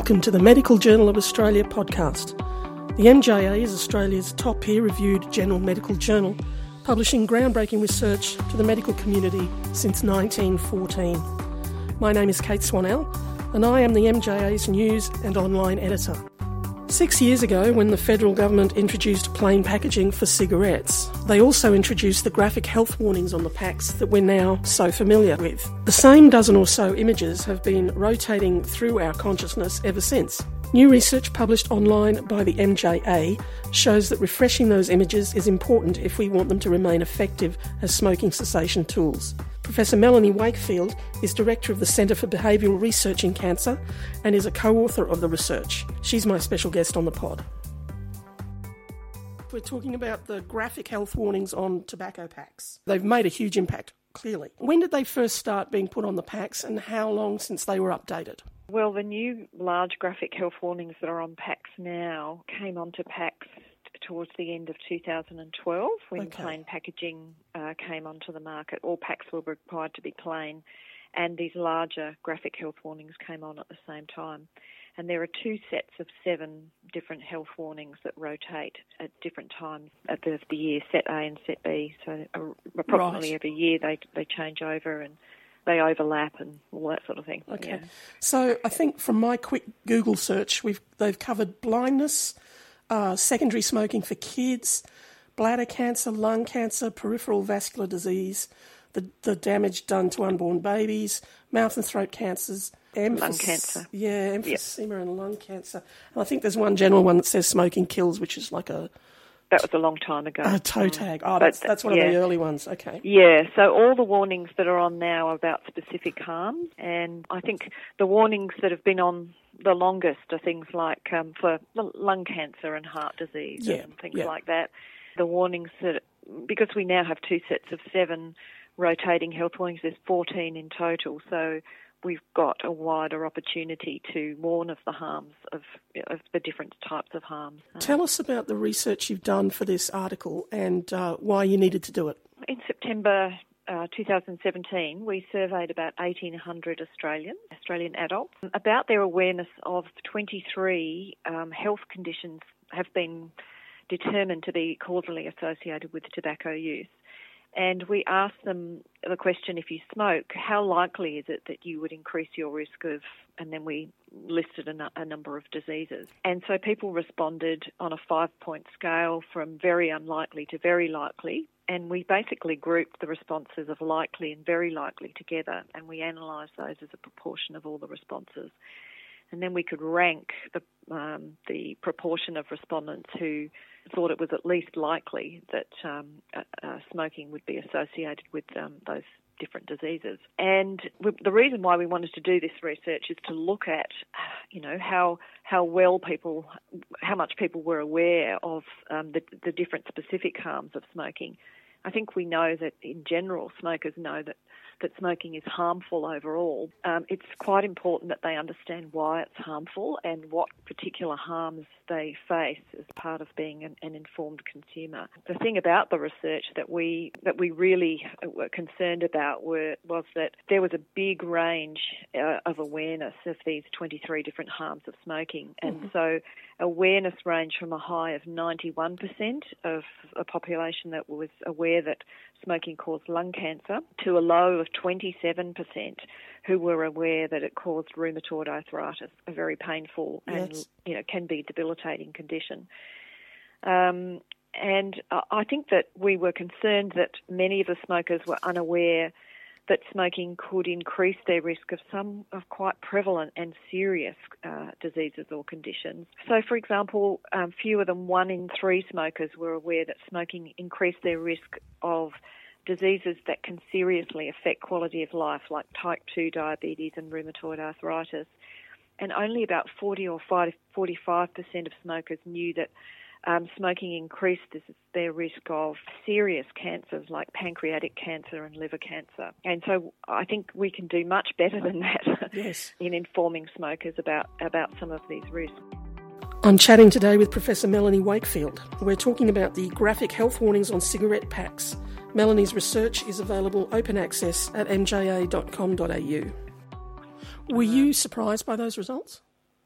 Welcome to the Medical Journal of Australia podcast. The MJA is Australia's top peer-reviewed general medical journal, publishing groundbreaking research to the medical community since 1914. My name is Kate Swanell, and I am the MJA's news and online editor. 6 years ago, when the federal government introduced plain packaging for cigarettes, they also introduced the graphic health warnings on the packs that we're now so familiar with. The same dozen or so images have been rotating through our consciousness ever since. New research published online by the MJA shows that refreshing those images is important if we want them to remain effective as smoking cessation tools. Professor Melanie Wakefield is Director of the Centre for Behavioural Research in Cancer and is a co-author of the research. She's my special guest on the pod. We're talking about the graphic health warnings on tobacco packs. They've made a huge impact, clearly. When did they first start being put on the packs and how long since they were updated? Well, the new large graphic health warnings that are on packs now came onto packs towards the end of 2012 when plain packaging came onto the market. All packs were required to be plain, and these larger graphic health warnings came on at the same time. And there are two sets of 7 different health warnings that rotate at different times of the year, set A and set B. So approximately every year they change over and they overlap and all that sort of thing. Okay. Yeah. So I think from my quick Google search, they've covered blindness, secondary smoking for kids, bladder cancer, lung cancer, peripheral vascular disease, the damage done to unborn babies, mouth and throat cancers, lung cancer. Yeah, emphysema and lung cancer. And I think there's one general one that says smoking kills, which is like a... That was a long time ago. A toe tag. Oh, that's one of the early ones. Okay. Yeah, so all the warnings that are on now are about specific harms, and I think the warnings that have been on the longest are things like for lung cancer and heart disease and things like that. The warnings that, because we now have 2 sets of 7 rotating health warnings, there's 14 in total, so we've got a wider opportunity to warn of the harms of the different types of harms. Tell us about the research you've done for this article and why you needed to do it. In September 2017, we surveyed about 1,800 Australian adults about their awareness of 23 health conditions have been determined to be causally associated with tobacco use. And we asked them the question, if you smoke, how likely is it that you would increase your risk of, and then we listed a number of diseases. And so people responded on a 5-point scale from very unlikely to very likely, and we basically grouped the responses of likely and very likely together, and we analysed those as a proportion of all the responses. And then we could rank the proportion of respondents who thought it was at least likely that smoking would be associated with those different diseases. And the reason why we wanted to do this research is to look at, how much people were aware of the different specific harms of smoking. I think we know that in general, smokers know that smoking is harmful overall. It's quite important that they understand why it's harmful and what particular harms they face as part of being an informed consumer. The thing about the research that we really were concerned about was that there was a big range of awareness of these 23 different harms of smoking. And so awareness ranged from a high of 91% of a population that was aware that smoking caused lung cancer to a low of 27% who were aware that it caused rheumatoid arthritis, a very painful and can be debilitating condition. And I think that we were concerned that many of the smokers were unaware that smoking could increase their risk of some of quite prevalent and serious diseases or conditions. So, for example, fewer than 1 in 3 smokers were aware that smoking increased their risk of diseases that can seriously affect quality of life, like type 2 diabetes and rheumatoid arthritis. And only about 45% of smokers knew that smoking increased their risk of serious cancers like pancreatic cancer and liver cancer. And so I think we can do much better than that in informing smokers about some of these risks. I'm chatting today with Professor Melanie Wakefield. We're talking about the graphic health warnings on cigarette packs. Melanie's research is available open access at mja.com.au. Were you surprised by those results?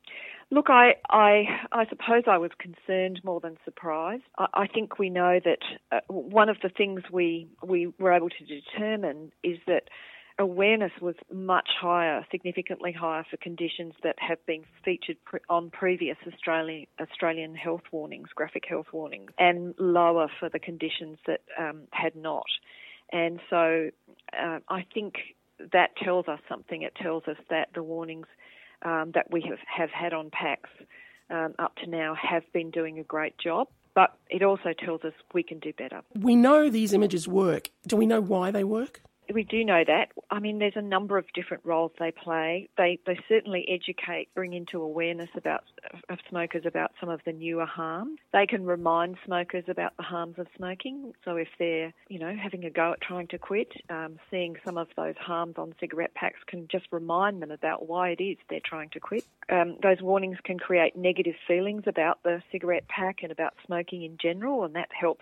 Look, I suppose I was concerned more than surprised. I think we know that one of the things we were able to determine is that awareness was much higher, significantly higher for conditions that have been featured on previous Australian health warnings, graphic health warnings, and lower for the conditions that had not. And so I think that tells us something. It tells us that the warnings that we have had on packs up to now have been doing a great job, but it also tells us we can do better. We know these images work. Do we know why they work? We do know that. I mean, there's a number of different roles they play. They certainly educate, bring into awareness of smokers about some of the newer harms. They can remind smokers about the harms of smoking. So if they're, having a go at trying to quit, seeing some of those harms on cigarette packs can just remind them about why it is they're trying to quit. Those warnings can create negative feelings about the cigarette pack and about smoking in general, and that helps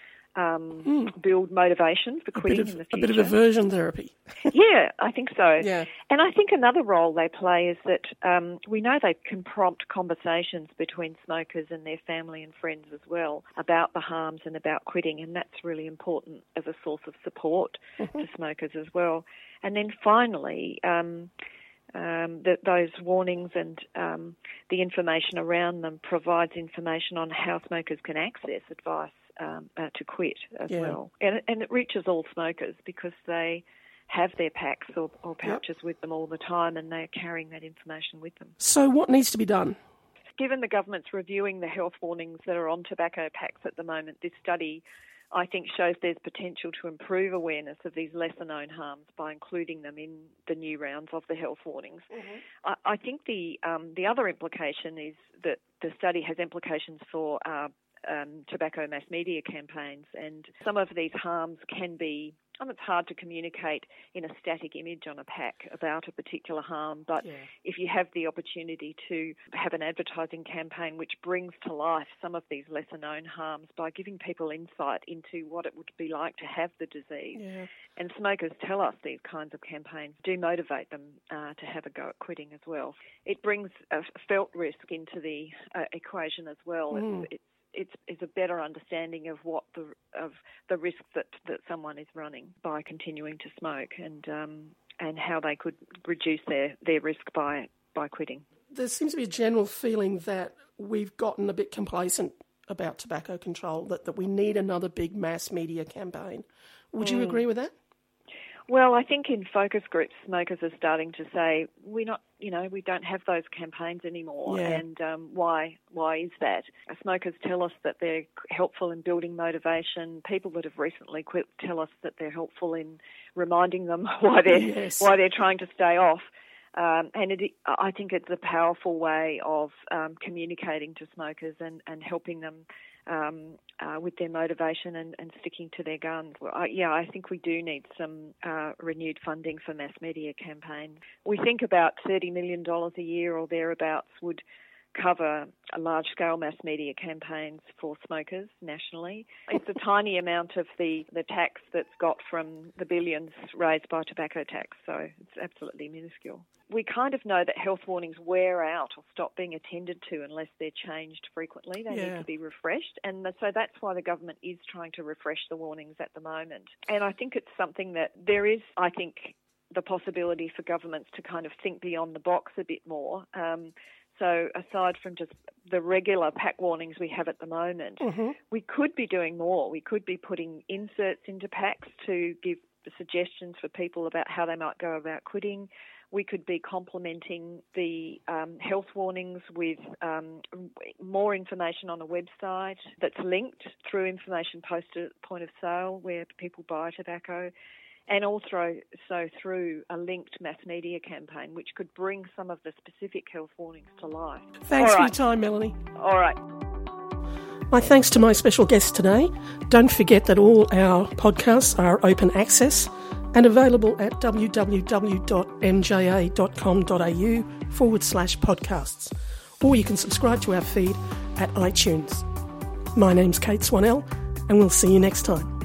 build motivation for quitting in the future. A bit of aversion therapy. Yeah, I think so. Yeah. And I think another role they play is that we know they can prompt conversations between smokers and their family and friends as well about the harms and about quitting, and that's really important as a source of support for smokers as well. And then finally, those warnings and the information around them provides information on how smokers can access advice to quit as well. And it reaches all smokers because they have their packs or pouches with them all the time, and they're carrying that information with them. So what needs to be done? Given the government's reviewing the health warnings that are on tobacco packs at the moment, this study, I think, shows there's potential to improve awareness of these lesser-known harms by including them in the new rounds of the health warnings. I think the other implication is that the study has implications for tobacco mass media campaigns, and some of these harms can be, it's hard to communicate in a static image on a pack about a particular harm, but if you have the opportunity to have an advertising campaign which brings to life some of these lesser known harms by giving people insight into what it would be like to have the disease, and smokers tell us these kinds of campaigns do motivate them to have a go at quitting as well. It brings a felt risk into the equation as well. It's a better understanding of what the risk that someone is running by continuing to smoke, and how they could reduce their risk by quitting. There seems to be a general feeling that we've gotten a bit complacent about tobacco control, that we need another big mass media campaign. Would you agree with that? Well, I think in focus groups, smokers are starting to say we don't have those campaigns anymore, and why is that? Smokers tell us that they're helpful in building motivation. People that have recently quit tell us that they're helpful in reminding them why they're trying to stay off. And I think it's a powerful way of communicating to smokers and helping them with their motivation and sticking to their guns. I think we do need some renewed funding for mass media campaigns. We think about $30 million a year or thereabouts would cover a large-scale mass media campaigns for smokers nationally. It's a tiny amount of the tax that's got from the billions raised by tobacco tax, so it's absolutely minuscule. We kind of know that health warnings wear out or stop being attended to unless they're changed frequently. They need to be refreshed, and so that's why the government is trying to refresh the warnings at the moment. And I think it's something that there is, the possibility for governments to kind of think beyond the box a bit more. So aside from just the regular pack warnings we have at the moment, we could be doing more. We could be putting inserts into packs to give suggestions for people about how they might go about quitting. We could be complementing the health warnings with more information on a website that's linked through information posted at point of sale where people buy tobacco, and also through a linked mass media campaign which could bring some of the specific health warnings to life. Thanks for your time, Melanie. All right. My thanks to my special guest today. Don't forget that all our podcasts are open access and available at www.mja.com.au/podcasts, or you can subscribe to our feed at iTunes. My name's Kate Swanell, and we'll see you next time.